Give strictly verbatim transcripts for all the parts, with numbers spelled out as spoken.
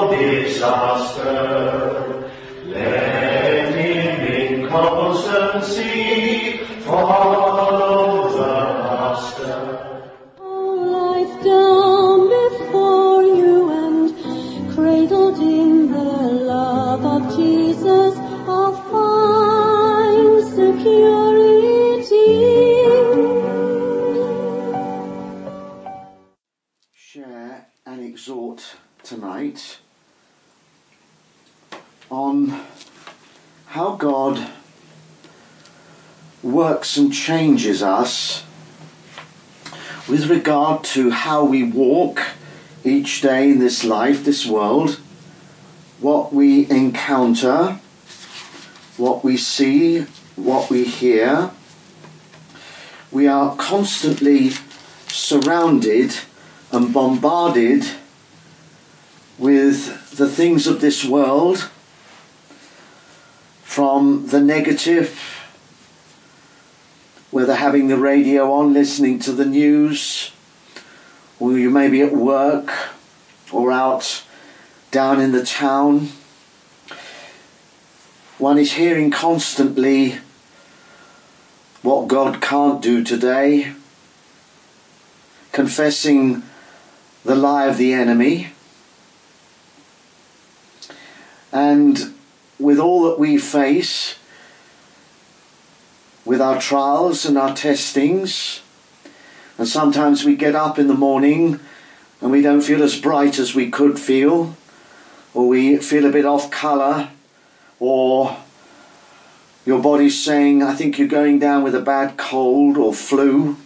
disaster. Let him in constancy follow the Master. All life down before you and cradled in the love of Jesus, I'll find security. Share and exhort tonight on how God works and changes us with regard to how we walk each day in this life, this world, what we encounter, what we see, what we hear. We are constantly surrounded and bombarded with the things of this world, from the negative, whether having the radio on, listening to the news, or you may be at work or out down in the town. One is hearing constantly what God can't do today, confessing the lie of the enemy, and with all that we face, with our trials and our testings, and sometimes we get up in the morning and we don't feel as bright as we could feel, or we feel a bit off colour, or your body's saying, I think you're going down with a bad cold or flu,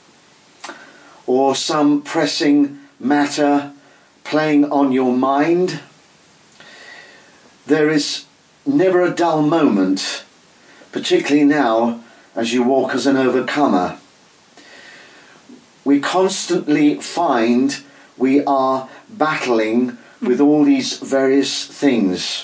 or some pressing matter playing on your mind. There is never a dull moment, particularly now as you walk as an overcomer. We constantly find we are battling with all these various things.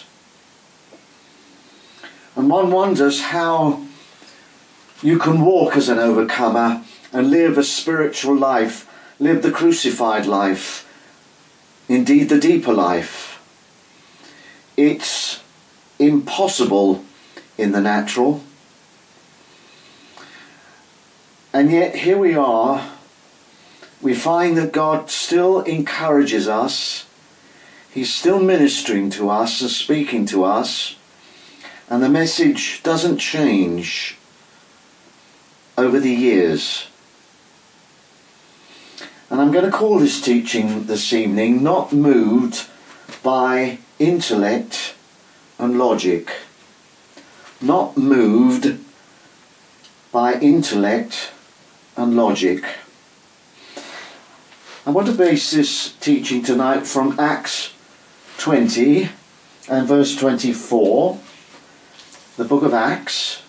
And one wonders how you can walk as an overcomer and live a spiritual life, live the crucified life, indeed the deeper life. It's impossible in the natural. And yet here we are, we find that God still encourages us, He's still ministering to us and speaking to us, and the message doesn't change over the years. And I'm going to call this teaching this evening, Not Moved by Intellect and Logic. Not moved by intellect and logic. I want to base this teaching tonight from Acts twenty and verse twenty-four. The book of Acts,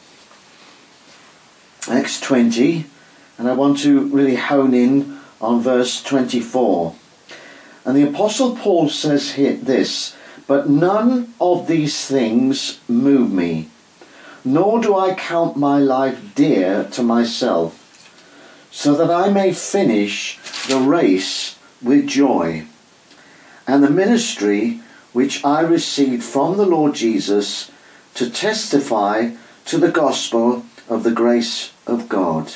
Acts twenty, and I want to really hone in on verse twenty-four. And the Apostle Paul says here this, but none of these things move me, nor do I count my life dear to myself, so that I may finish the race with joy, and the ministry which I received from the Lord Jesus, to testify to the gospel of the grace of God.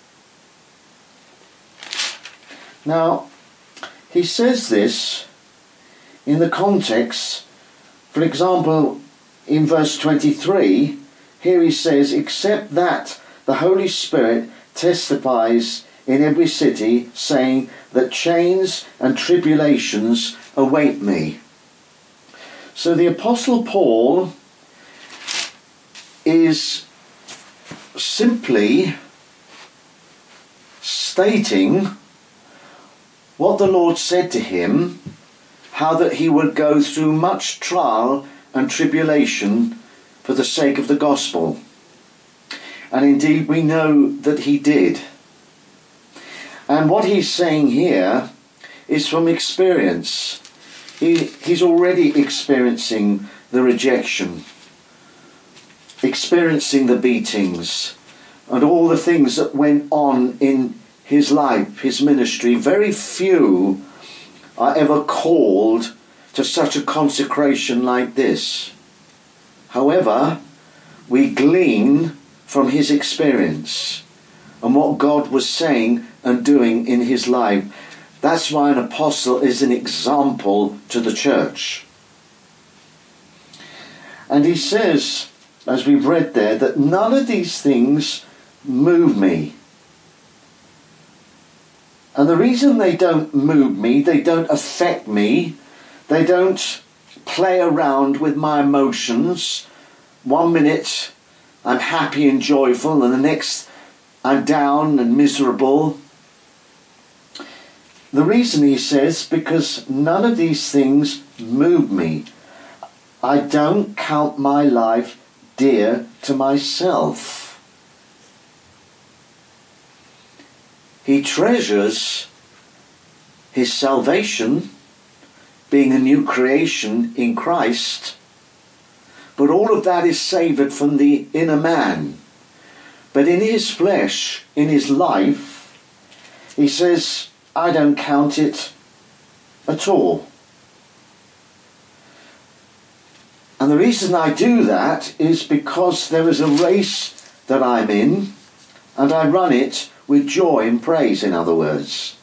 Now, he says this in the context, for example, in verse twenty-three, here he says, except that the Holy Spirit testifies in every city, saying that chains and tribulations await me. So the Apostle Paul is simply stating what the Lord said to him, how that he would go through much trial and tribulation for the sake of the gospel. And indeed we know that he did. And what he's saying here is from experience. He, he's already experiencing the rejection, experiencing the beatings, and all the things that went on in his life, his ministry. Very few are ever called to such a consecration like this. However, we glean from his experience and what God was saying and doing in his life. That's why an apostle is an example to the church. And he says, as we've read there, that none of these things move me. And the reason they don't move me, they don't affect me, they don't play around with my emotions. One minute I'm happy and joyful, and the next I'm down and miserable. The reason, he says, because none of these things move me. I don't count my life dear to myself. He treasures his salvation, being a new creation in Christ, but all of that is savoured from the inner man. But in his flesh, in his life, he says, I don't count it at all. And the reason I do that is because there is a race that I'm in, and I run it with joy and praise, in other words.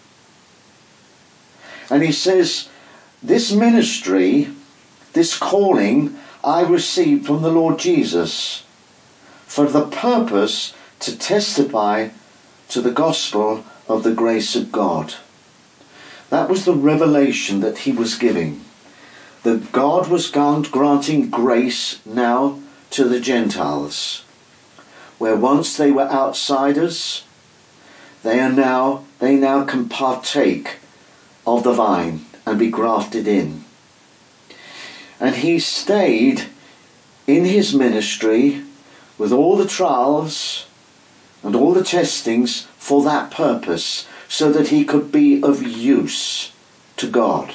And he says, this ministry, this calling, I received from the Lord Jesus for the purpose to testify to the gospel of the grace of God. That was the revelation that he was giving. That God was granting grace now to the Gentiles. Where once they were outsiders, they are now they now can partake of the vine and be grafted in. And he stayed in his ministry with all the trials and all the testings for that purpose, so that he could be of use to God.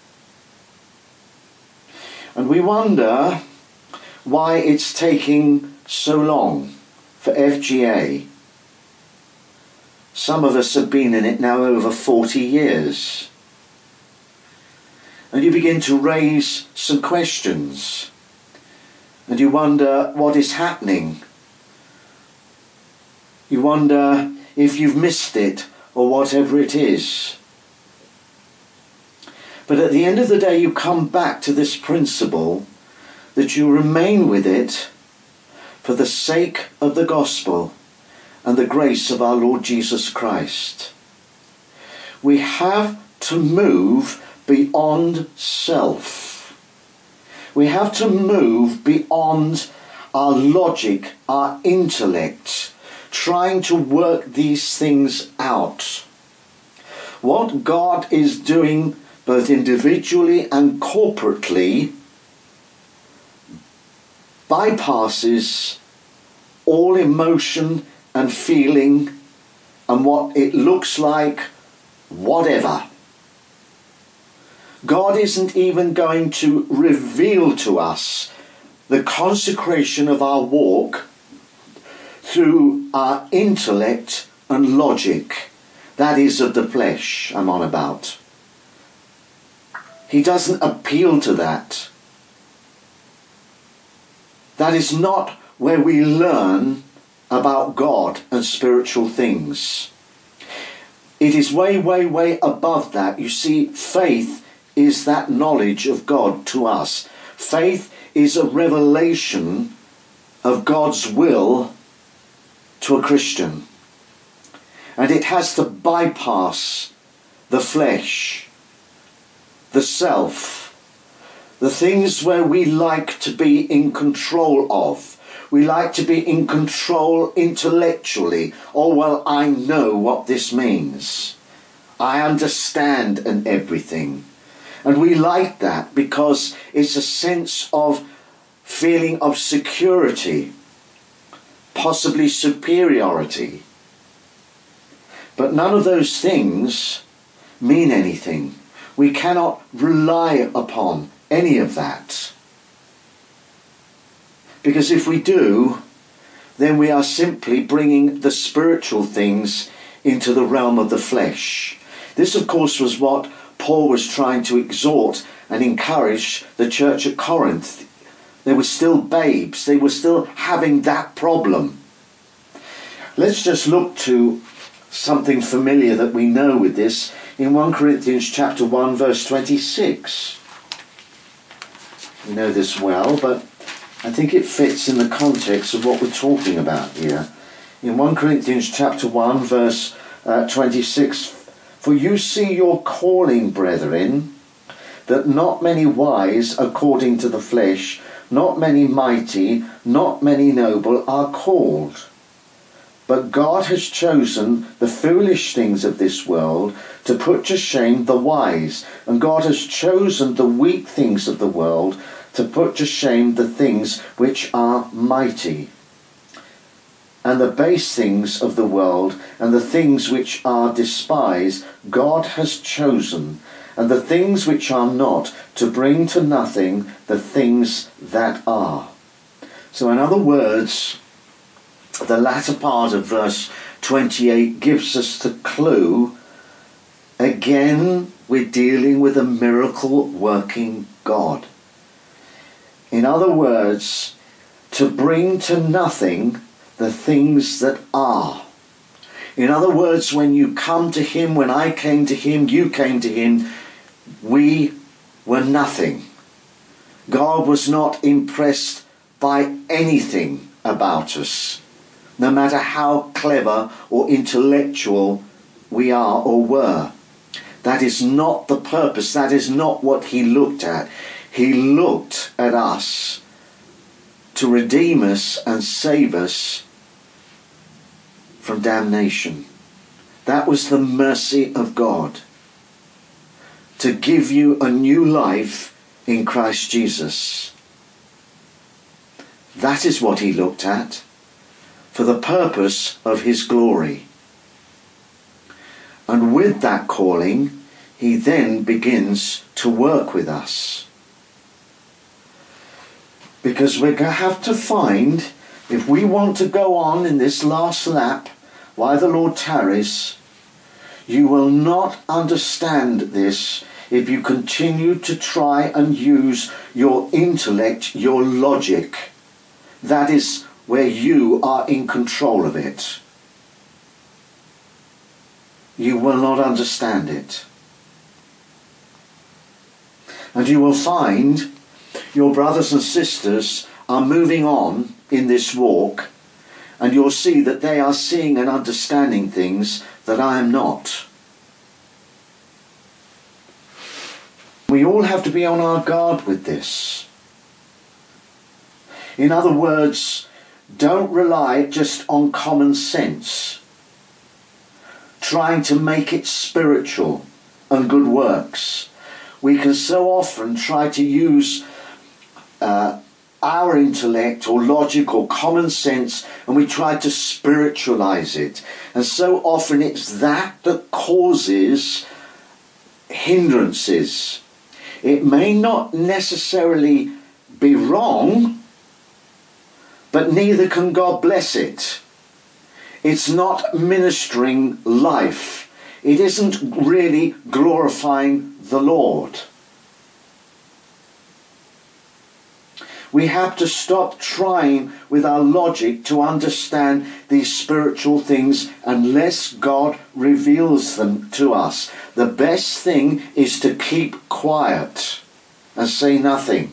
And we wonder why it's taking so long for F G A. Some of us have been in it now over forty years. And you begin to raise some questions. And you wonder what is happening. You wonder if you've missed it or whatever it is. But at the end of the day, you come back to this principle that you remain with it for the sake of the gospel and the grace of our Lord Jesus Christ. We have to move beyond self. We have to move beyond our logic, our intellect, trying to work these things out. What God is doing both individually and corporately bypasses all emotion and feeling and what it looks like, whatever. God isn't even going to reveal to us the consecration of our walk through our intellect and logic. That is of the flesh I'm on about. He doesn't appeal to that. That is not where we learn about God and spiritual things. It is way, way, way above that. You see, faith is that knowledge of God to us. Faith is a revelation of God's will to a Christian. And it has to bypass the flesh, the self, the things where we like to be in control of. We like to be in control intellectually. Oh, well, I know what this means. I understand and everything. And we like that because it's a sense of feeling of security, possibly superiority. But none of those things mean anything. We cannot rely upon any of that. Because if we do, then we are simply bringing the spiritual things into the realm of the flesh. This, of course, was what Paul was trying to exhort and encourage the church at Corinth. They were still babes. They were still having that problem. Let's just look to something familiar that we know with this in First Corinthians chapter one verse twenty-six. We know this well, but I think it fits in the context of what we're talking about here. In First Corinthians chapter one verse uh, twenty-six, for you see your calling, brethren, that not many wise according to the flesh, not many mighty, not many noble are called. But God has chosen the foolish things of this world to put to shame the wise. And God has chosen the weak things of the world to put to shame the things which are mighty. And the base things of the world and the things which are despised, God has chosen. And the things which are not, to bring to nothing the things that are. So in other words, the latter part of verse twenty-eight gives us the clue. Again, we're dealing with a miracle working God. In other words, to bring to nothing the things that are. In other words, when you come to him, when I came to him, you came to him, we were nothing. God was not impressed by anything about us, no matter how clever or intellectual we are or were. That is not the purpose. That is not what he looked at. He looked at us to redeem us and save us from damnation. That was the mercy of God. To give you a new life in Christ Jesus. That is what he looked at, for the purpose of his glory. And with that calling, he then begins to work with us. Because we're going to have to find, if we want to go on in this last lap, while the Lord tarries, you will not understand this if you continue to try and use your intellect, your logic. That is where you are in control of it. You will not understand it. And you will find your brothers and sisters are moving on in this walk, and you'll see that they are seeing and understanding things that I am not. We all have to be on our guard with this. In other words, don't rely just on common sense, trying to make it spiritual and good works. We can so often try to use uh, our intellect or logic or common sense, and we try to spiritualize it. And so often it's that that causes hindrances. It may not necessarily be wrong, but neither can God bless it. It's not ministering life. It isn't really glorifying the Lord. We have to stop trying with our logic to understand these spiritual things unless God reveals them to us. The best thing is to keep quiet and say nothing.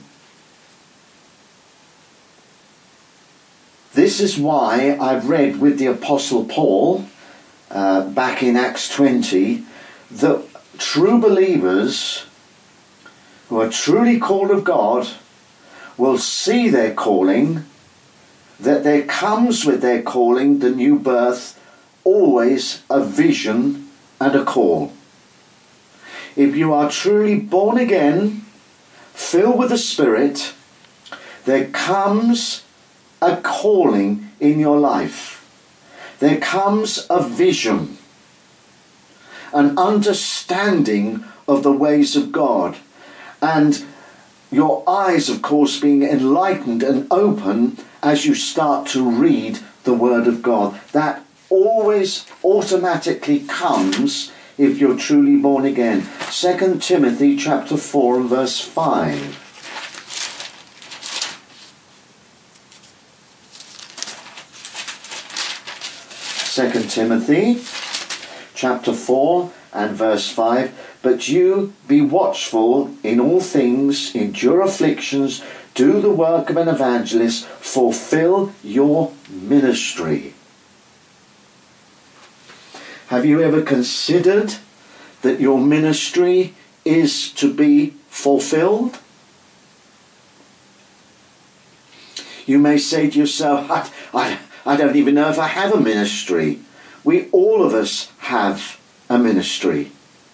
This is why I've read with the Apostle Paul, uh, back in Acts twenty, that true believers who are truly called of God will see their calling, that there comes with their calling, the new birth, always a vision and a call. If you are truly born again, filled with the Spirit, there comes a calling in your life. There comes a vision, an understanding of the ways of God, and your eyes, of course, being enlightened and open as you start to read the Word of God. That always automatically comes if you're truly born again. Second Timothy chapter four and verse five. Second Timothy chapter four and verse five. But you be watchful in all things, endure afflictions, do the work of an evangelist, fulfill your ministry. Have you ever considered that your ministry is to be fulfilled? You may say to yourself, I, I, I don't even know if I have a ministry. We, all of us, have a ministry.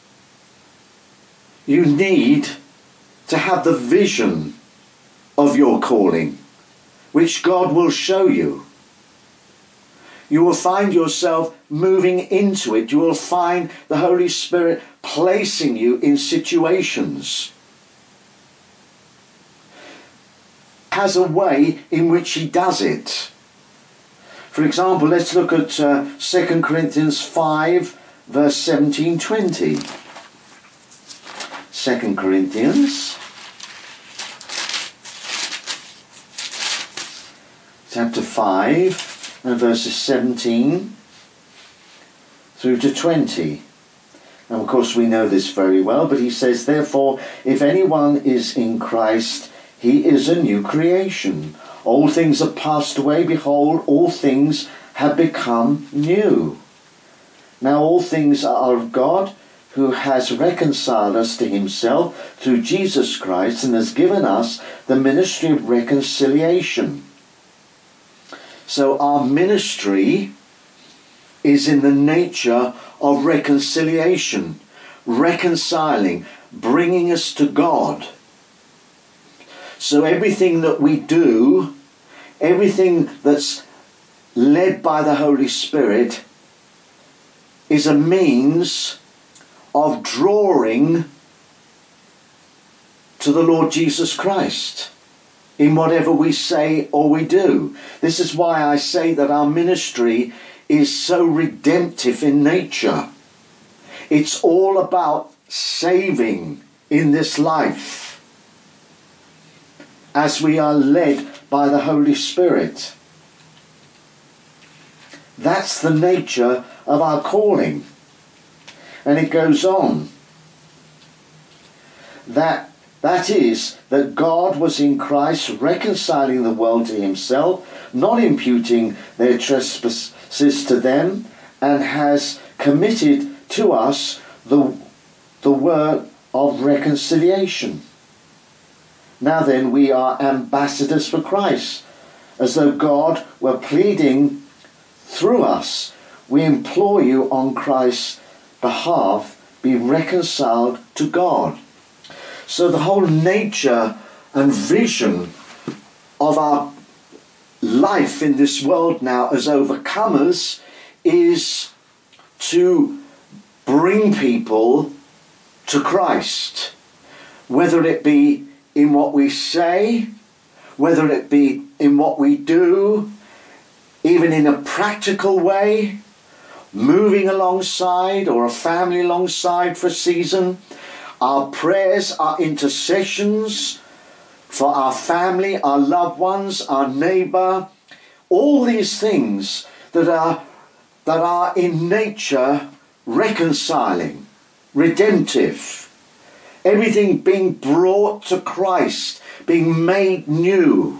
You need to have the vision of your calling, which God will show you. You will find yourself moving into it. You will find the Holy Spirit placing you in situations. Has a way in which he does it. For example, let's look at uh, Second Corinthians five, verse seventeen twenty. Second Corinthians chapter five and verses seventeen through to twenty. And of course we know this very well, but he says, therefore, if anyone is in Christ, he is a new creation. All things are passed away, behold, all things have become new. Now all things are of God, who has reconciled us to himself through Jesus Christ and has given us the ministry of reconciliation. So our ministry is in the nature of reconciliation, reconciling, bringing us to God. So everything that we do, everything that's led by the Holy Spirit, is a means of drawing to the Lord Jesus Christ in whatever we say or we do. This is why I say that our ministry is so redemptive in nature. It's all about saving in this life as we are led by the Holy Spirit. That's the nature of our calling. And it goes on. That, that is, that God was in Christ reconciling the world to himself, not imputing their trespasses to them, and has committed to us the, the work of reconciliation. Now then, we are ambassadors for Christ, as though God were pleading through us. We implore you on Christ's behalf, be reconciled to God. So the whole nature and vision of our life in this world now as overcomers is to bring people to Christ, whether it be in what we say, whether it be in what we do, even in a practical way, moving alongside or a family alongside for a season. Our prayers, our intercessions for our family, our loved ones, our neighbour, all these things that are that are in nature reconciling, redemptive, everything being brought to Christ, being made new.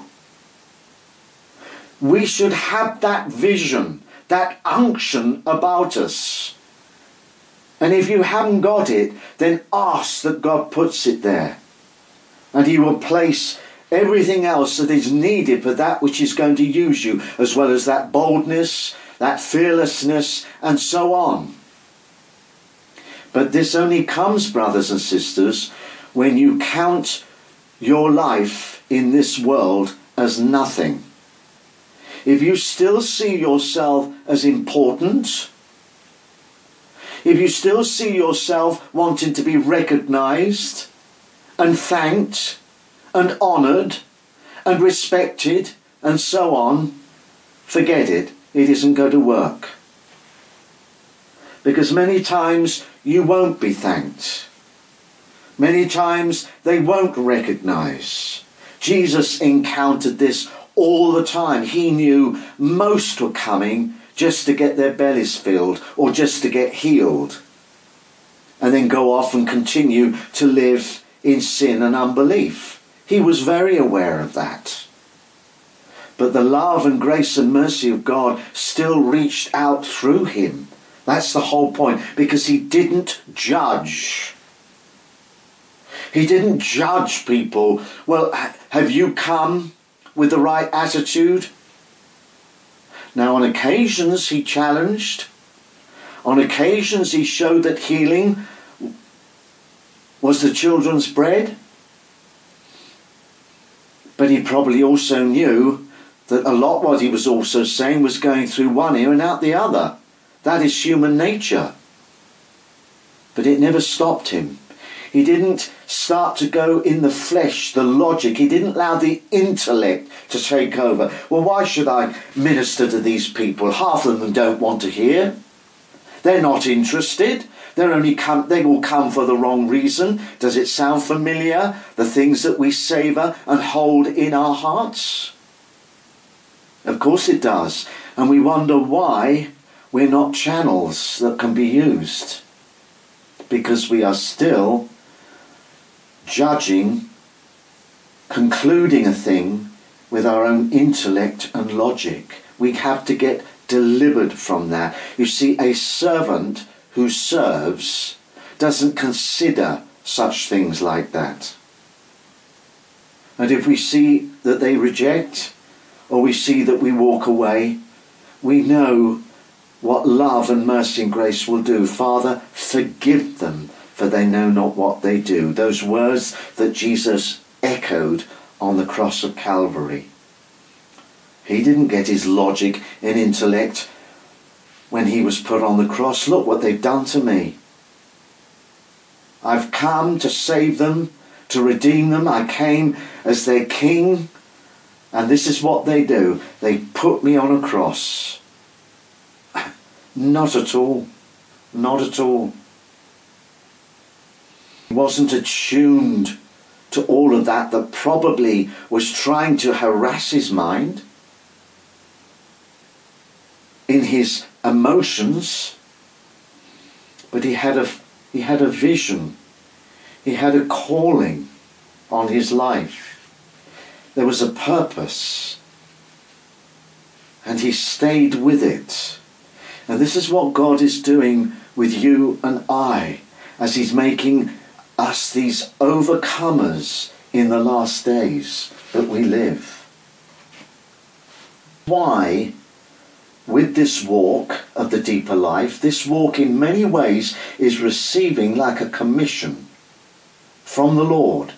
We should have that vision, that unction about us. And if you haven't got it, then ask that God puts it there. And he will place everything else that is needed for that which is going to use you, as well as that boldness, that fearlessness, and so on. But this only comes, brothers and sisters, when you count your life in this world as nothing. If you still see yourself as important, if you still see yourself wanting to be recognised and thanked and honoured and respected and so on, forget it. It isn't going to work. Because many times you won't be thanked. Many times they won't recognize. Jesus encountered this all the time. He knew most were coming just to get their bellies filled or just to get healed, and then go off and continue to live in sin and unbelief. He was very aware of that. But the love and grace and mercy of God still reached out through him. That's the whole point, because he didn't judge. He didn't judge people. Well, have you come with the right attitude? Now, on occasions he challenged. On occasions he showed that healing was the children's bread. But he probably also knew that a lot what he was also saying was going through one ear and out the other. That is human nature. But it never stopped him. He didn't start to go in the flesh, the logic. He didn't allow the intellect to take over. Well, why should I minister to these people? Half of them don't want to hear. They're not interested. They're only come, they will come for the wrong reason. Does it sound familiar? The things that we savour and hold in our hearts? Of course it does. And we wonder why we're not channels that can be used. Because we are still judging, concluding a thing with our own intellect and logic. We have to get delivered from that. You see, a servant who serves doesn't consider such things like that. And if we see that they reject, or we see that we walk away, we know what love and mercy and grace will do. Father, forgive them, for they know not what they do. Those words that Jesus echoed on the cross of Calvary. He didn't get his logic and intellect when he was put on the cross. Look what they've done to me. I've come to save them, to redeem them. I came as their king, and this is what they do. They put me on a cross. Not at all. Not at all. He wasn't attuned to all of that that probably was trying to harass his mind in his emotions. But he had a, he had a vision. He had a calling on his life. There was a purpose. And he stayed with it. And this is what God is doing with you and I, as he's making us these overcomers in the last days that we live. Why, with this walk of the deeper life, this walk in many ways is receiving like a commission from the Lord.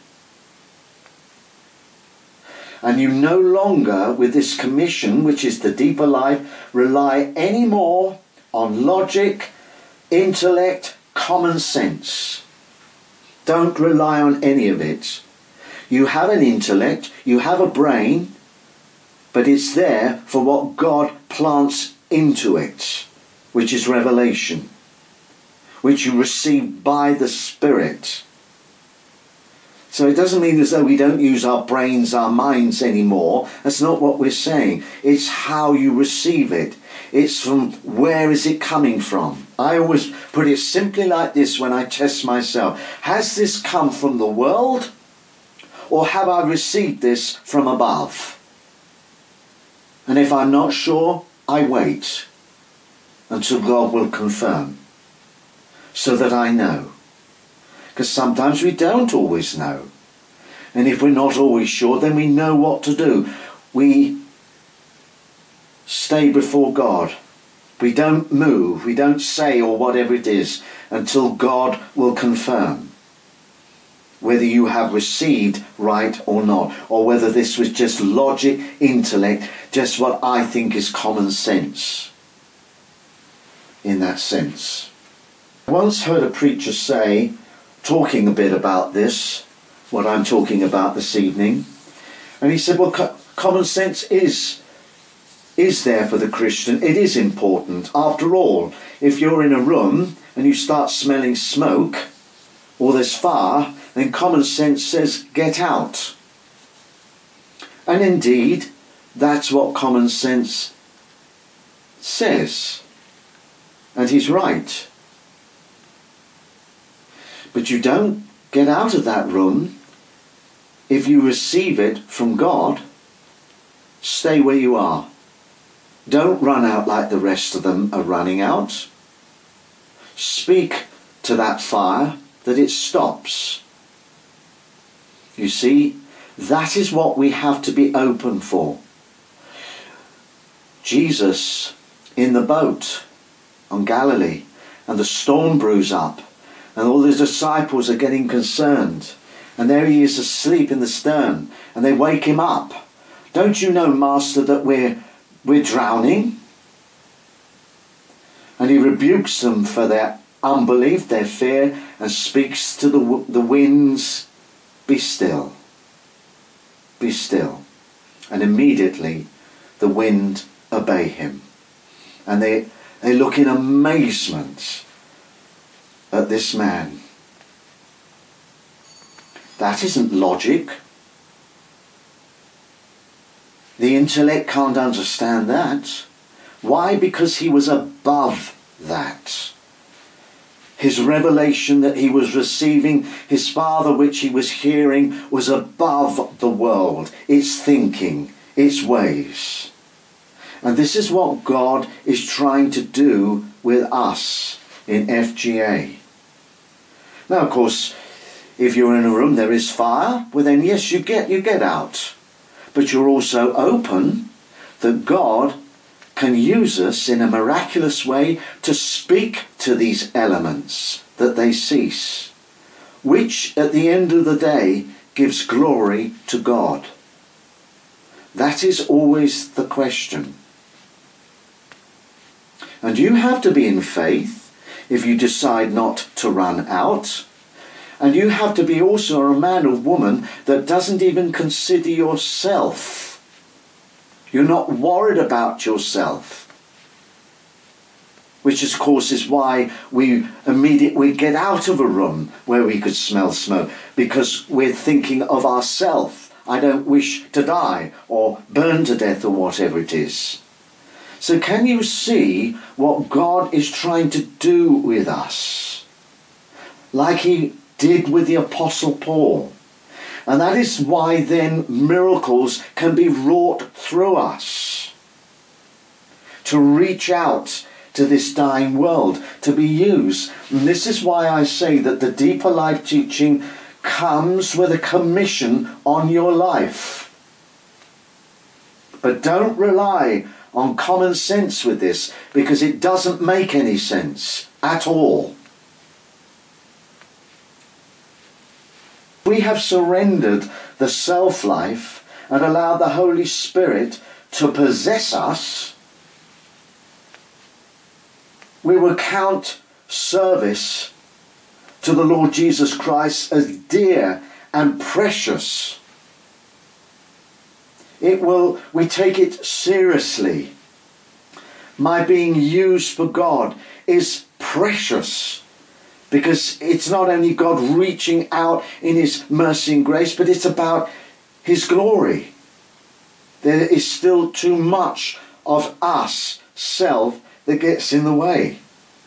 And you no longer, with this commission, which is the deeper life, rely any more on logic, intellect, common sense. Don't rely on any of it. You have an intellect, you have a brain, but it's there for what God plants into it, which is revelation, which you receive by the Spirit. So it doesn't mean as though we don't use our brains, our minds anymore. That's not what we're saying. It's how you receive it. It's from where is it coming from. I always put it simply like this when I test myself. Has this come from the world, or have I received this from above? And if I'm not sure, I wait until God will confirm, so that I know. Because sometimes we don't always know. And if we're not always sure, then we know what to do. We stay before God. We don't move, we don't say or whatever it is until God will confirm whether you have received right or not, or whether this was just logic, intellect, just what I think is common sense in that sense. I once heard a preacher say, talking a bit about this, what I'm talking about this evening, and he said, well, co- common sense is is there for the Christian. It is important. After all, if you're in a room and you start smelling smoke, or there's fire, then common sense says, get out. And indeed, that's what common sense says. And he's right. But you don't get out of that room if you receive it from God. Stay where you are. Don't run out like the rest of them are running out. Speak to that fire that it stops. You see, that is what we have to be open for. Jesus in the boat on Galilee, and the storm brews up, and all the disciples are getting concerned, and there he is asleep in the stern, and they wake him up. Don't you know, Master, that we're we're drowning? And he rebukes them for their unbelief, their fear, and speaks to the the winds, be still, be still. And immediately the wind obey him. And they, they look in amazement at this man. That isn't logic. The intellect can't understand that. Why? Because he was above that. His revelation that he was receiving, his Father which he was hearing, was above the world, its thinking, its ways. And this is what God is trying to do with us in F G A. Now, of course, if you're in a room there is fire, well then yes, you get you get out. But you're also open that God can use us in a miraculous way to speak to these elements that they cease, which at the end of the day gives glory to God. That is always the question. And you have to be in faith if you decide not to run out. And you have to be also a man or woman that doesn't even consider yourself. You're not worried about yourself. Which of course is why we immediately get out of a room where we could smell smoke. Because we're thinking of ourselves. I don't wish to die or burn to death or whatever it is. So can you see what God is trying to do with us? Like he did with the Apostle Paul. And that is why then miracles can be wrought through us. To reach out to this dying world, to be used. And this is why I say that the deeper life teaching comes with a commission on your life. But don't rely on common sense with this, because it doesn't make any sense at all. We have surrendered the self-life and allowed the Holy Spirit to possess us. We will count service to the Lord Jesus Christ as dear and precious. It will, we take it seriously. My being used for God is precious, because it's not only God reaching out in his mercy and grace, but it's about his glory. There is still too much of us, self, that gets in the way.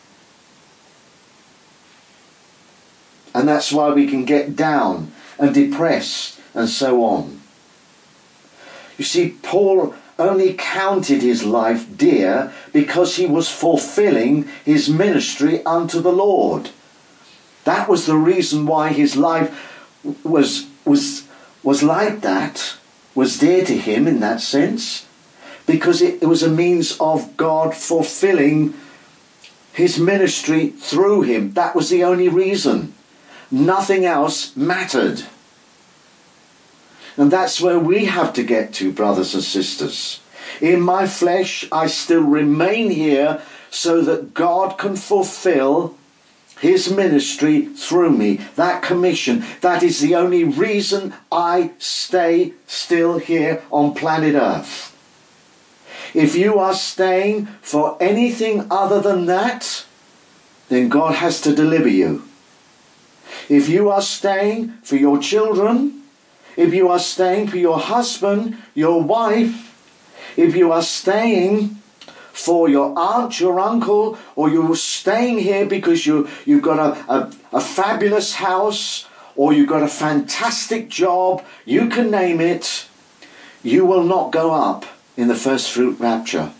And that's why we can get down and depressed and so on. You see, Paul only counted his life dear because he was fulfilling his ministry unto the Lord. That was the reason why his life was was was like that, was dear to him in that sense, because it, it was a means of God fulfilling his ministry through him. That was the only reason. Nothing else mattered. And that's where we have to get to, brothers and sisters. In my flesh, I still remain here so that God can fulfill his ministry through me. That commission, that is the only reason I stay still here on planet Earth. If you are staying for anything other than that, then God has to deliver you. If you are staying for your children, if you are staying for your husband, your wife, if you are staying for your aunt, your uncle, or you're staying here because you, you've got a, a, a fabulous house, or you've got a fantastic job, you can name it, you will not go up in the first fruit rapture.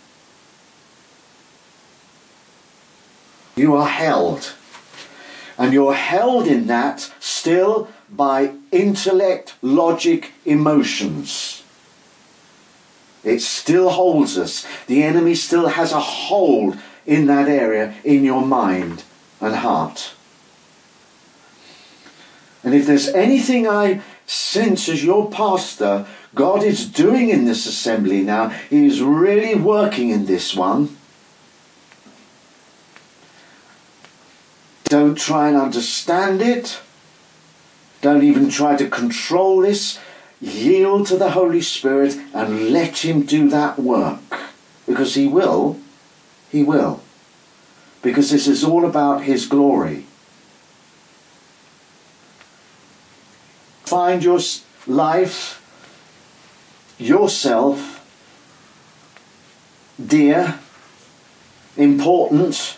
You are held. And you're held in that still by intellect, logic, emotions. It still holds us. The enemy still has a hold in that area in your mind and heart. And if there's anything I sense as your pastor, God is doing in this assembly now, He is really working in this one. Don't try and understand it. Don't even try to control this. Yield to the Holy Spirit and let Him do that work. Because He will. He will. Because this is all about His glory. Find your life, yourself, dear, important.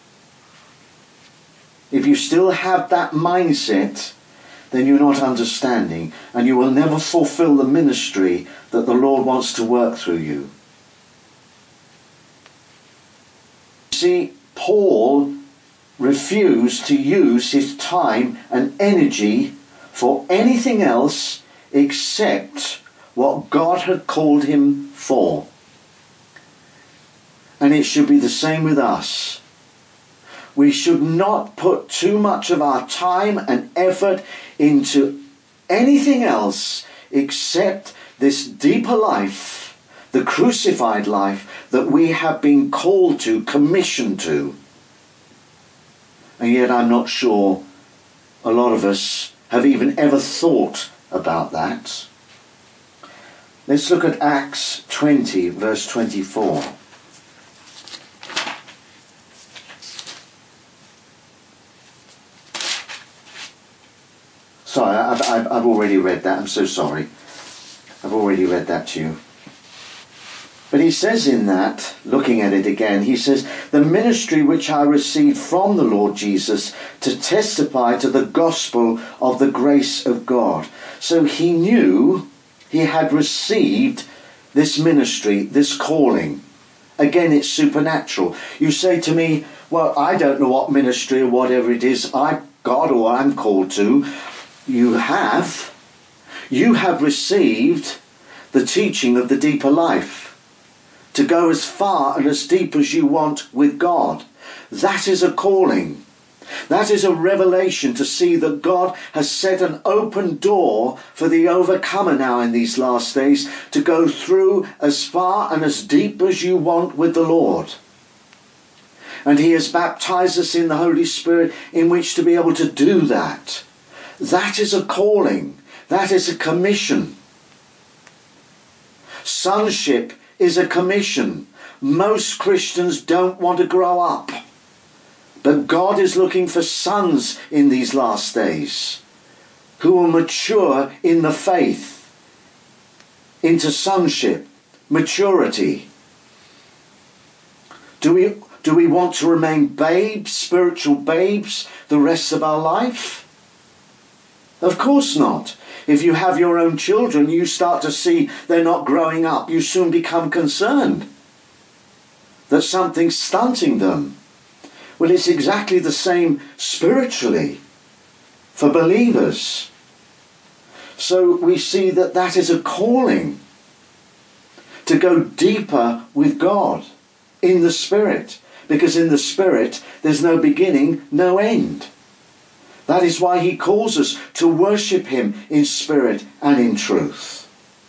If you still have that mindset, then you're not understanding, and you will never fulfill the ministry that the Lord wants to work through you. See, Paul refused to use his time and energy for anything else except what God had called him for. And it should be the same with us. We should not put too much of our time and effort into anything else except this deeper life, the crucified life that we have been called to, commissioned to. And yet I'm not sure a lot of us have even ever thought about that. Let's look at Acts twenty, verse twenty-four. Sorry, I've, I've, I've already read that. I'm so sorry. I've already read that to you. But he says in that, looking at it again, he says, the ministry which I received from the Lord Jesus to testify to the gospel of the grace of God. So he knew he had received this ministry, this calling. Again, it's supernatural. You say to me, well, I don't know what ministry or whatever it is I've got or I'm called to. You have. You have received the teaching of the deeper life. To go as far and as deep as you want with God. That is a calling. That is a revelation to see that God has set an open door for the overcomer now in these last days to go through as far and as deep as you want with the Lord. And He has baptized us in the Holy Spirit in which to be able to do that. That is a calling. That is a commission. Sonship is a commission. Most Christians don't want to grow up. But God is looking for sons in these last days who will mature in the faith, into sonship, maturity. Do we, do we want to remain babes, spiritual babes, the rest of our life? Of course not. If you have your own children, you start to see they're not growing up. You soon become concerned that something's stunting them. Well, it's exactly the same spiritually for believers. So we see that that is a calling to go deeper with God in the Spirit. Because in the Spirit, there's no beginning, no end. That is why He calls us to worship Him in spirit and in truth.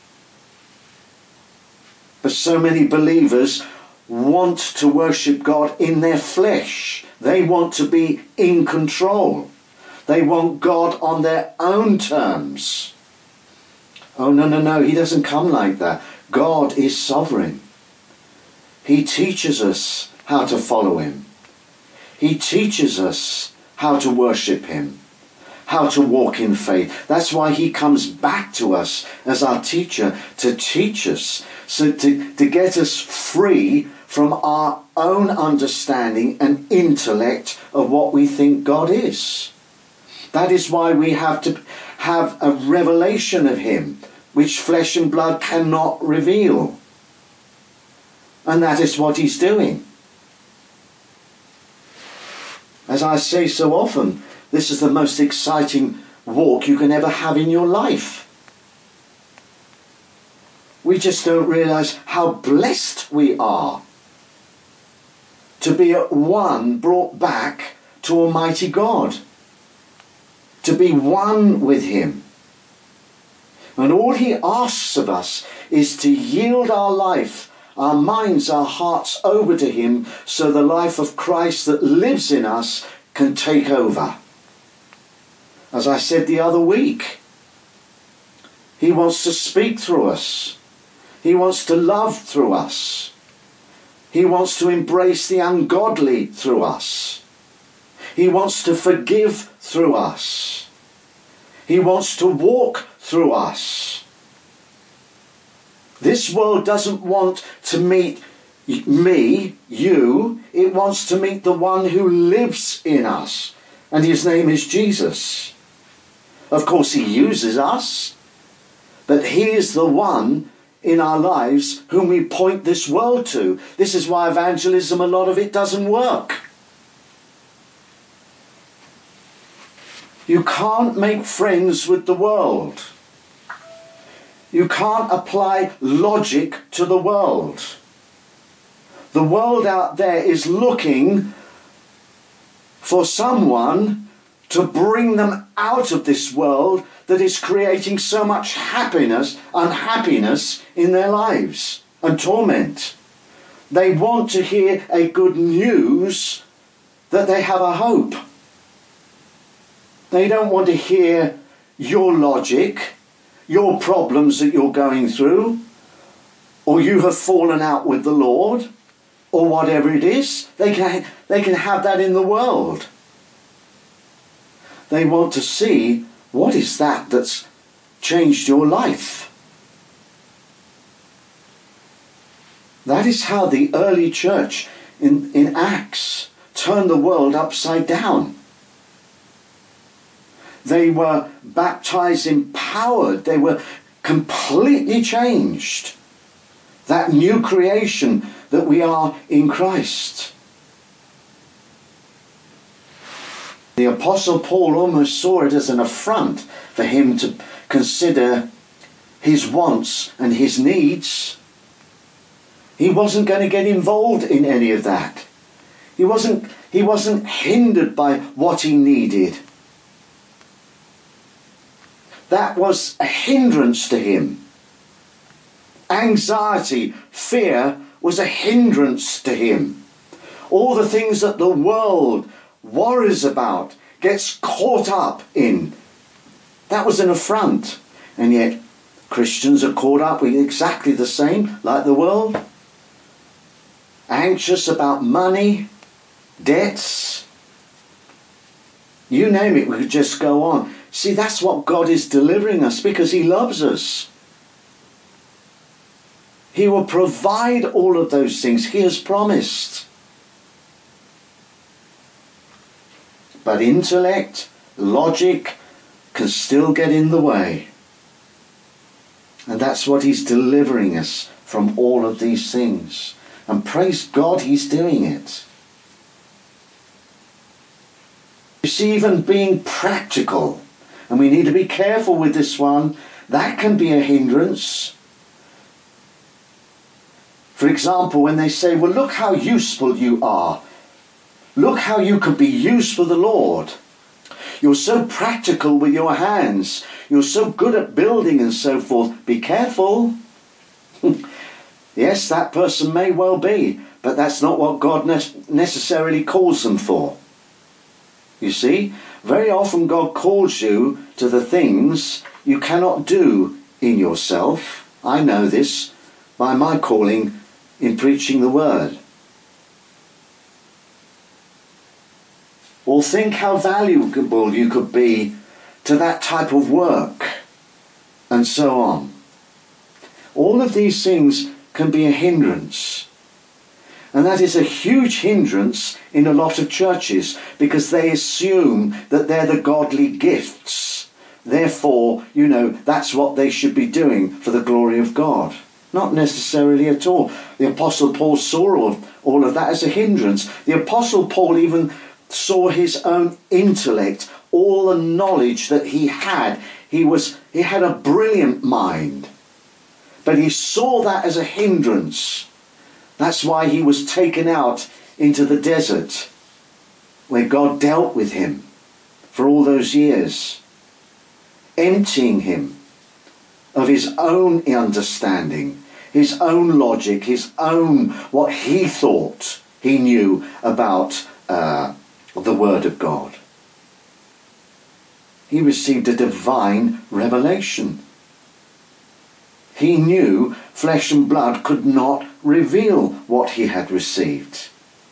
But so many believers want to worship God in their flesh. They want to be in control. They want God on their own terms. Oh, no, no, no. He doesn't come like that. God is sovereign. He teaches us how to follow him. He teaches us how to worship him, how to walk in faith. That's why he comes back to us as our teacher, to teach us, so to, to get us free from our own understanding and intellect of what we think God is. That is why we have to have a revelation of him, which flesh and blood cannot reveal. And that is what he's doing. As I say so often, this is the most exciting walk you can ever have in your life. We just don't realize how blessed we are to be at one brought back to Almighty God, to be one with him. And all he asks of us is to yield our life, our minds, our hearts over to him, so the life of Christ that lives in us can take over. As I said the other week, he wants to speak through us. He wants to love through us. He wants to embrace the ungodly through us. He wants to forgive through us. He wants to walk through us. This world doesn't want to meet me, you. It wants to meet the one who lives in us. And his name is Jesus. Of course, he uses us. But he is the one in our lives whom we point this world to. This is why evangelism, a lot of it doesn't work. You can't make friends with the world. You can't apply logic to the world. The world out there is looking for someone to bring them out of this world that is creating so much happiness, unhappiness in their lives and torment. They want to hear a good news that they have a hope. They don't want to hear your logic, your problems that you're going through, or you have fallen out with the Lord, or whatever it is. They can, they can have that in the world. They want to see, what is that that's changed your life? That is how the early church in, in Acts turned the world upside down. They were baptized, empowered. They were completely changed. That new creation that we are in Christ. The Apostle Paul almost saw it as an affront for him to consider his wants and his needs. He wasn't going to get involved in any of that. He wasn't, he wasn't hindered by what he needed. That was a hindrance to him. Anxiety, fear was a hindrance to him. All the things that the world worries about, gets caught up in, that was an affront. And yet Christians are caught up with exactly the same, like the world. Anxious about money, debts, you name it, we could just go on. See, that's what God is delivering us, because he loves us. He will provide all of those things. He has promised. But intellect, logic can still get in the way. And that's what he's delivering us from, all of these things. And praise God, he's doing it. You see, even being practical, and we need to be careful with this one, that can be a hindrance. For example, when they say, well, look how useful you are. Look how you could be used for the Lord. You're so practical with your hands. You're so good at building and so forth. Be careful. Yes, that person may well be, but that's not what God ne- necessarily calls them for. You see, very often God calls you to the things you cannot do in yourself. I know this by my calling in preaching the word. Or think how valuable you could be to that type of work, and so on. All of these things can be a hindrance. And that is a huge hindrance in a lot of churches, because they assume that they're the godly gifts. Therefore, you know, that's what they should be doing for the glory of God. Not necessarily at all. The Apostle Paul saw all of, all of that as a hindrance. The Apostle Paul even saw his own intellect, all the knowledge that he had. He was he had a brilliant mind, but he saw that as a hindrance. That's why he was taken out into the desert, where God dealt with him for all those years, emptying him of his own understanding, his own logic, his own, what he thought he knew about uh, the Word of God. He received a divine revelation. He knew flesh and blood could not reveal what he had received.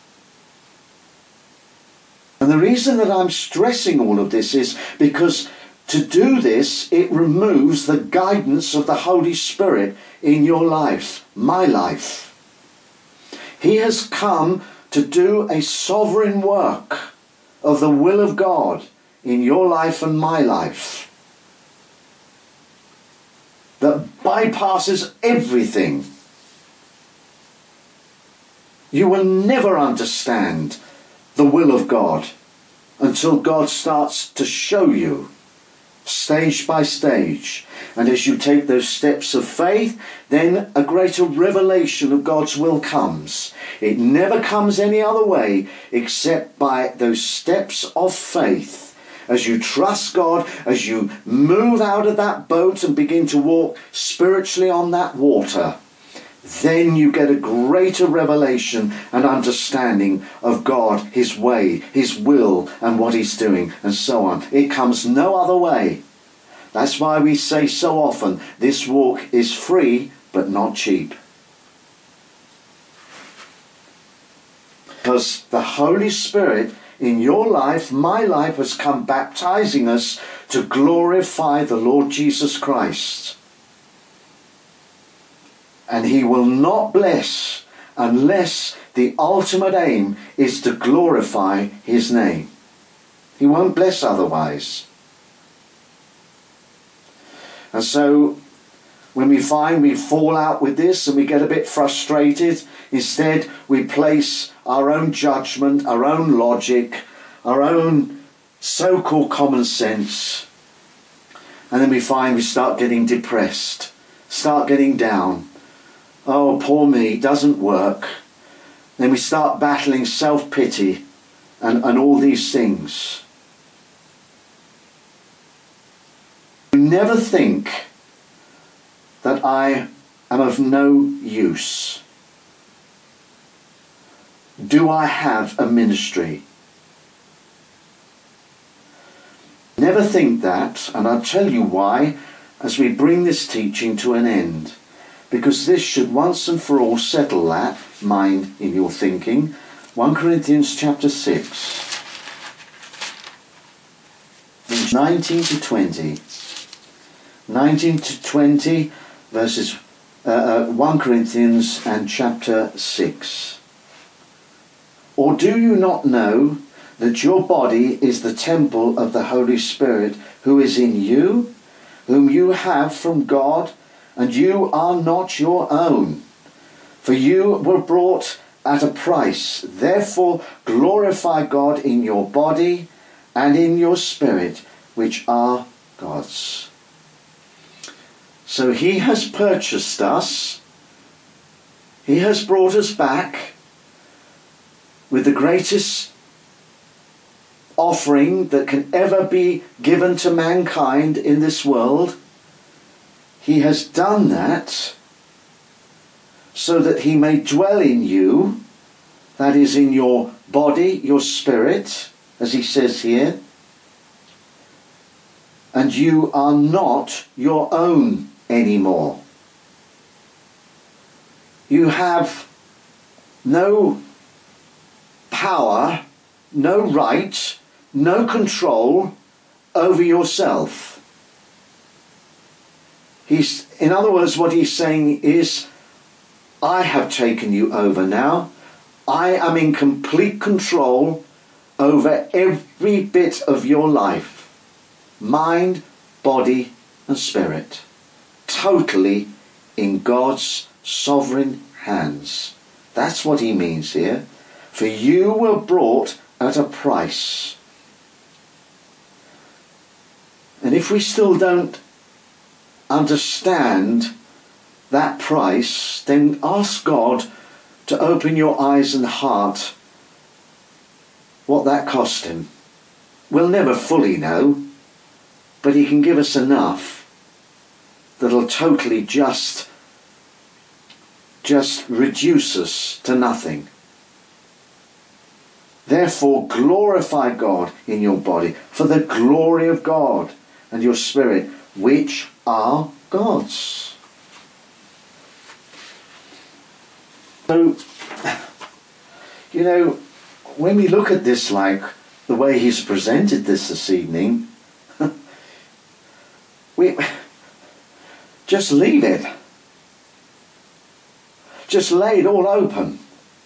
And the reason that I'm stressing all of this is because to do this, it removes the guidance of the Holy Spirit in your life, my life. He has come to do a sovereign work of the will of God in your life and my life that bypasses everything. You will never understand the will of God until God starts to show you stage by stage. And as you take those steps of faith, then a greater revelation of God's will comes. It never comes any other way except by those steps of faith. As you trust God, as you move out of that boat and begin to walk spiritually on that water, then you get a greater revelation and understanding of God, his way, his will, and what he's doing, and so on. It comes no other way. That's why we say so often, this walk is free, but not cheap. Because the Holy Spirit in your life, my life, has come baptizing us to glorify the Lord Jesus Christ. And he will not bless unless the ultimate aim is to glorify his name. He won't bless otherwise. And so when we find we fall out with this and we get a bit frustrated, instead we place our own judgment, our own logic, our own so-called common sense, and then we find we start getting depressed, start getting down. Oh, poor me, it doesn't work. Then we start battling self-pity and, and all these things. Never think that I am of no use. Do I have a ministry? Never think that, and I'll tell you why as we bring this teaching to an end. Because this should once and for all settle that mind in your thinking. First Corinthians chapter six, nineteen to twenty. nineteen to twenty, verses uh, uh, First Corinthians and chapter six. Or do you not know that your body is the temple of the Holy Spirit who is in you, whom you have from God, and you are not your own? For you were bought at a price. Therefore glorify God in your body and in your spirit, which are God's. So he has purchased us. He has brought us back with the greatest offering that can ever be given to mankind in this world. He has done that so that he may dwell in you, that is, in your body, your spirit, as he says here. And you are not your own anymore. You have no power, no right, no control over yourself. He's, in other words, what he's saying is, I have taken you over now. I am in complete control over every bit of your life. Mind, body and spirit. Totally in God's sovereign hands. That's what he means here. For you were bought at a price. And if we still don't understand that price, then ask God to open your eyes and heart what that cost him. We'll never fully know, but he can give us enough that'll totally just just reduce us to nothing. Therefore glorify God in your body for the glory of God and your spirit, which are God's. So, you know, when we look at this, like the way he's presented this this evening, we just leave it. Just lay it all open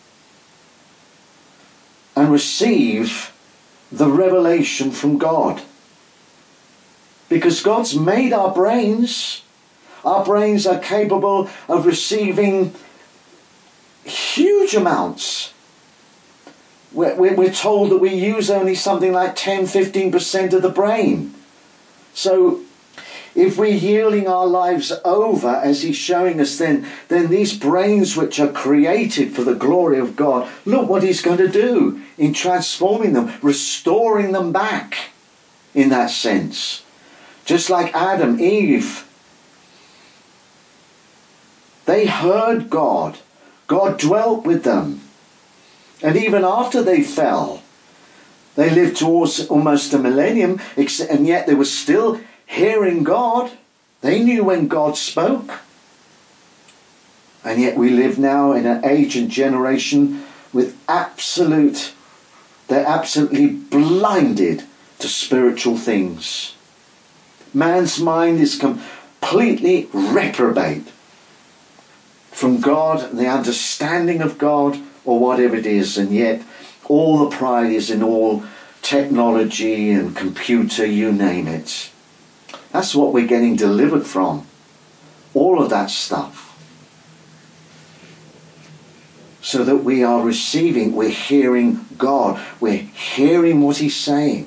and receive the revelation from God. Because God's made our brains. Our brains are capable of receiving huge amounts. We're, we're told that we use only something like ten to fifteen percent of the brain. So if we're yielding our lives over, as he's showing us, then, then these brains which are created for the glory of God, look what he's going to do in transforming them, restoring them back in that sense. Just like Adam, Eve, they heard God. God dwelt with them. And even after they fell, they lived towards almost a millennium, and yet they were still hearing God. They knew when God spoke. And yet we live now in an age and generation with absolute, they're absolutely blinded to spiritual things. Man's mind is completely reprobate from God, the understanding of God, or whatever it is, and yet all the pride is in all technology and computer, you name it. That's what we're getting delivered from. All of that stuff. So that we are receiving, we're hearing God. We're hearing what he's saying.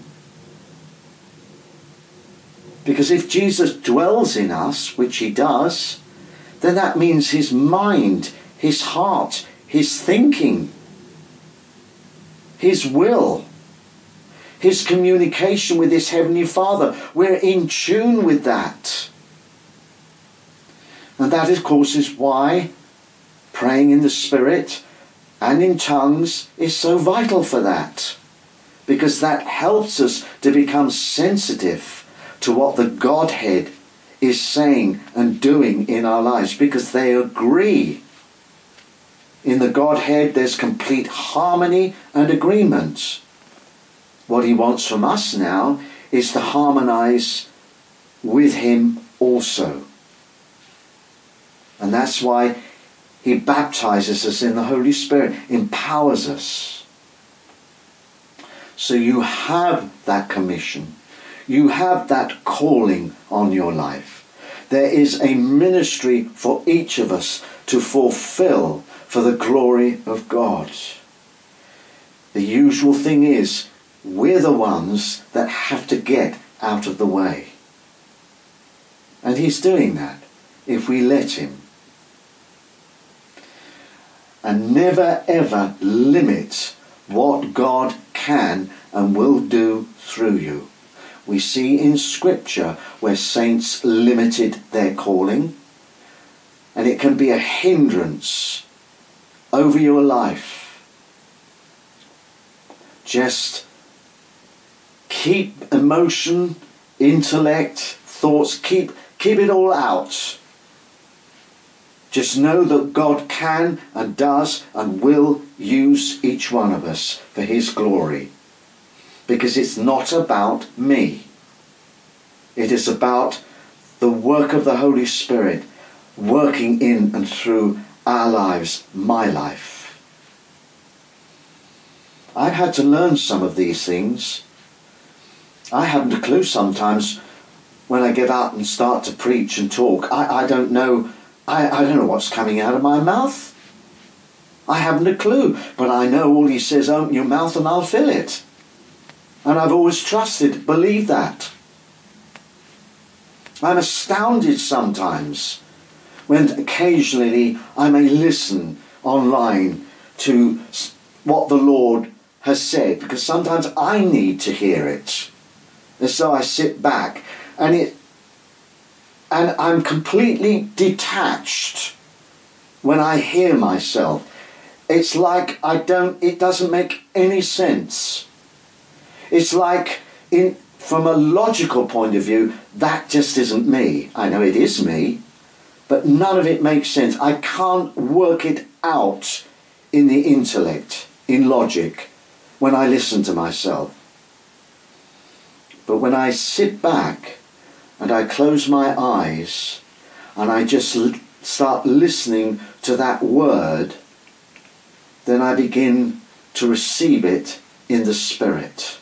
Because if Jesus dwells in us, which he does, then that means his mind, his heart, his thinking, his will, his communication with his Heavenly Father. We're in tune with that. And that, of course, is why praying in the Spirit and in tongues is so vital for that. Because that helps us to become sensitive to what the Godhead is saying and doing in our lives. Because they agree. In the Godhead, there's complete harmony and agreement. What he wants from us now is to harmonize with him also. And that's why he baptizes us in the Holy Spirit, empowers us. So you have that commission. You have that calling on your life. There is a ministry for each of us to fulfill for the glory of God. The usual thing is, we're the ones that have to get out of the way. And he's doing that if we let him. And never ever limit what God can and will do through you. We see in Scripture where saints limited their calling, and it can be a hindrance over your life. Just keep emotion, intellect, thoughts, keep keep it all out. Just know that God can and does and will use each one of us for his glory. Because it's not about me. It is about the work of the Holy Spirit working in and through our lives, my life. I've had to learn some of these things. I haven't a clue sometimes when I get up and start to preach and talk. I, I don't know I, I don't know what's coming out of my mouth. I haven't a clue, but I know all he says, open your mouth and I'll fill it. And I've always trusted, believed that. I'm astounded sometimes when occasionally I may listen online to what the Lord has said, because sometimes I need to hear it. And so I sit back and it and I'm completely detached when I hear myself. It's like I don't it doesn't make any sense. It's like in from a logical point of view, that just isn't me. I know it is me, but none of it makes sense. I can't work it out in the intellect, in logic, when I listen to myself. But when I sit back and I close my eyes and I just l- start listening to that word, then I begin to receive it in the Spirit.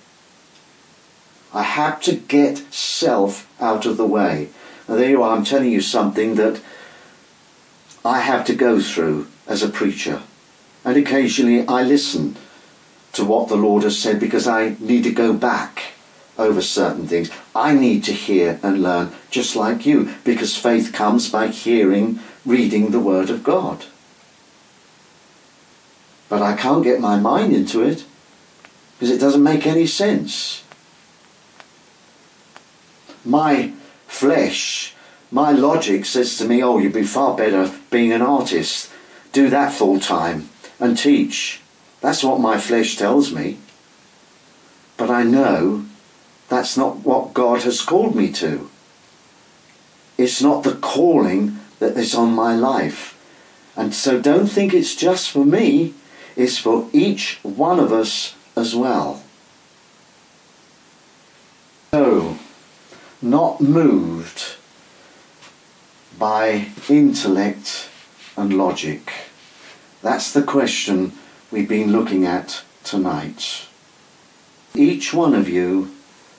I have to get self out of the way. Now there you are, I'm telling you something that I have to go through as a preacher. And occasionally I listen to what the Lord has said because I need to go back over certain things. I need to hear and learn just like you, because faith comes by hearing, reading the Word of God. But I can't get my mind into it because it doesn't make any sense. My flesh, my logic says to me, oh, you'd be far better being an artist. Do that full time and teach. That's what my flesh tells me. But I know that's not what God has called me to. It's not the calling that is on my life. And so don't think it's just for me. It's for each one of us as well. So, not moved by intellect and logic. That's the question we've been looking at tonight. Each one of you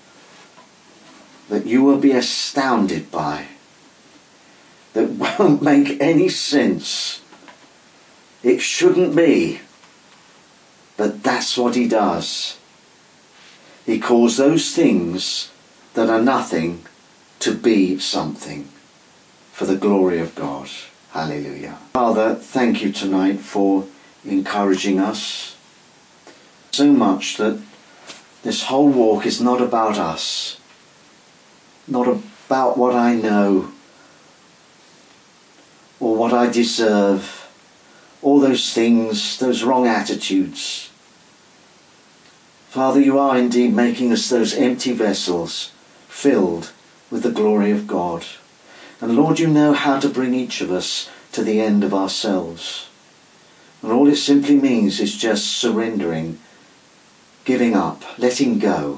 that you will be astounded by, that won't make any sense. It shouldn't be, but that's what he does. He calls those things that are nothing to be something for the glory of God. Hallelujah. Father, thank you tonight for encouraging us so much that this whole walk is not about us, not about what I know or what I deserve, all those things, those wrong attitudes. Father, you are indeed making us those empty vessels filled with the glory of God. And Lord, you know how to bring each of us to the end of ourselves. And all it simply means is just surrendering, giving up, letting go.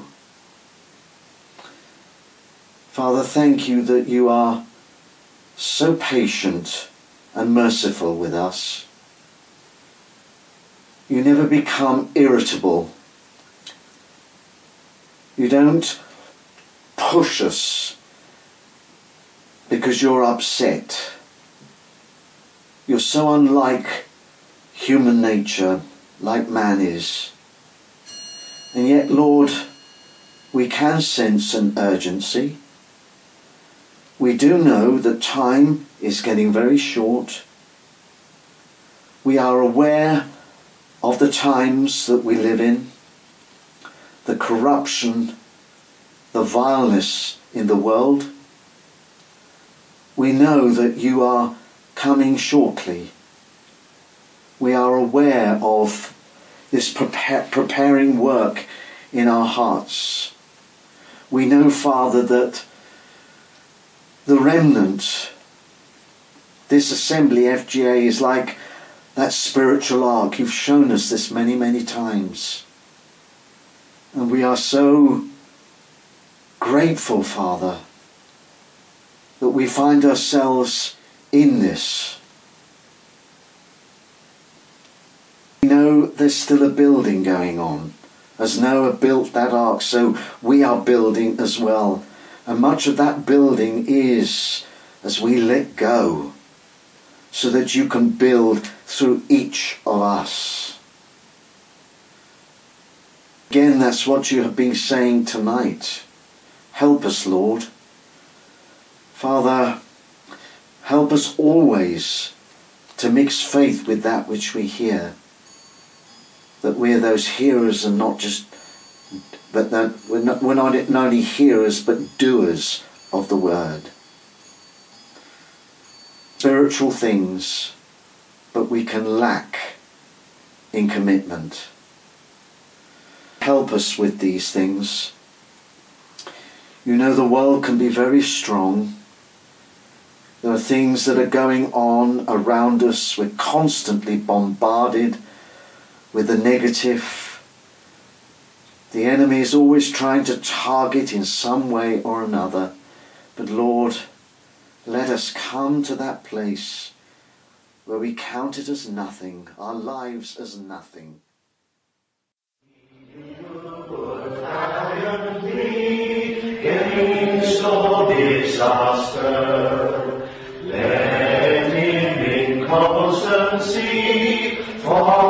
Father, thank you that you are so patient and merciful with us. You never become irritable. You don't push us because you're upset. You're so unlike human nature, like man is. And yet, Lord, we can sense an urgency. We do know that time is getting very short. We are aware of the times that we live in, the corruption, the vileness in the world. We know that you are coming shortly. We are aware of this prepare, preparing work in our hearts. We know, Father, that the remnant This assembly, F G A, is like that spiritual ark. You've shown us this many, many times. And we are so grateful, Father, that we find ourselves in this. We know there's still a building going on. As Noah built that ark, so we are building as well. And much of that building is as we let go, so that you can build through each of us. Again, that's what you have been saying tonight. Help us, Lord. Father, help us always to mix faith with that which we hear. That we're those hearers and not just, but that we're not, we're not only hearers but doers of the word. Spiritual things, but we can lack in commitment. Help us with these things. You know, the world can be very strong. There are things that are going on around us. We're constantly bombarded with the negative. The enemy is always trying to target in some way or another. But Lord, let us come to that place where we count it as nothing, our lives as nothing. Against all disaster, let him in constancy follow.